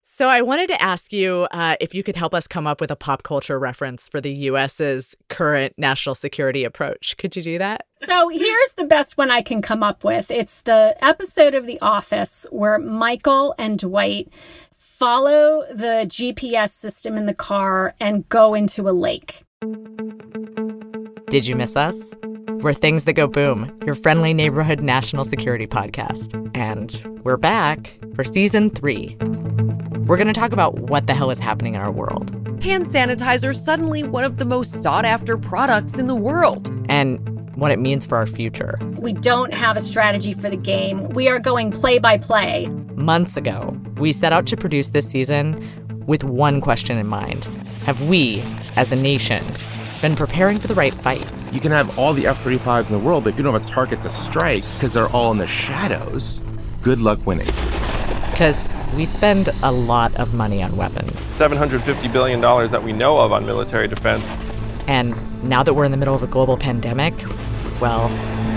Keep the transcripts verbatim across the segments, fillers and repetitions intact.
So I wanted to ask you uh, if you could help us come up with a pop culture reference for the U S's current national security approach. Could you do that? So here's the best one I can come up with. It's the episode of The Office where Michael and Dwight follow the G P S system in the car and go into a lake. Did you miss us? We're Things That Go Boom, your friendly neighborhood national security podcast. And we're back for season three. We're going to talk about what the hell is happening in our world. Hand sanitizer is suddenly one of the most sought-after products in the world. And what it means for our future. We don't have a strategy for the game. We are going play by play. Months ago, we set out to produce this season with one question in mind. Have we, as a nation, been preparing for the right fight? You can have all the F thirty-fives in the world, but if you don't have a target to strike because they're all in the shadows, good luck winning. Because we spend a lot of money on weapons. seven hundred fifty billion dollars that we know of on military defense. And now that we're in the middle of a global pandemic, well,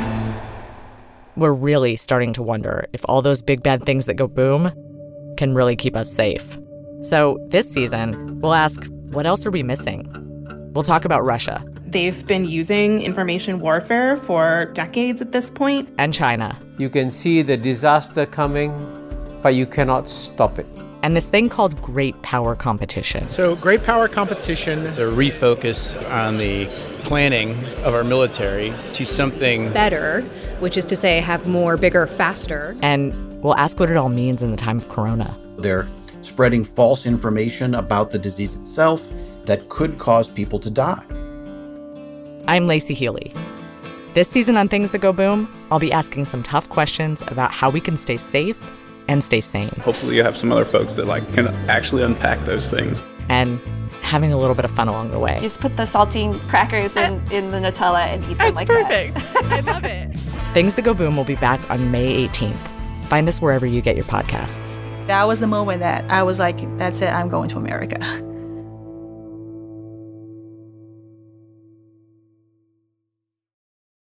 we're really starting to wonder if all those big bad things that go boom can really keep us safe. So this season, we'll ask, what else are we missing? We'll talk about Russia. They've been using information warfare for decades at this point. And China. You can see the disaster coming, but you cannot stop it. And this thing called great power competition. So great power competition is a refocus on the planning of our military to something better, which is to say have more, bigger, faster. And we'll ask what it all means in the time of Corona. They're spreading false information about the disease itself that could cause people to die. I'm Lacey Healy. This season on Things That Go Boom, I'll be asking some tough questions about how we can stay safe and stay sane. Hopefully you have some other folks that like can actually unpack those things. And having a little bit of fun along the way. Just put the saltine crackers in, in the Nutella and eat them like that. That's perfect. I love it. Things That Go Boom will be back on May eighteenth. Find us wherever you get your podcasts. That was the moment that I was like, that's it, I'm going to America.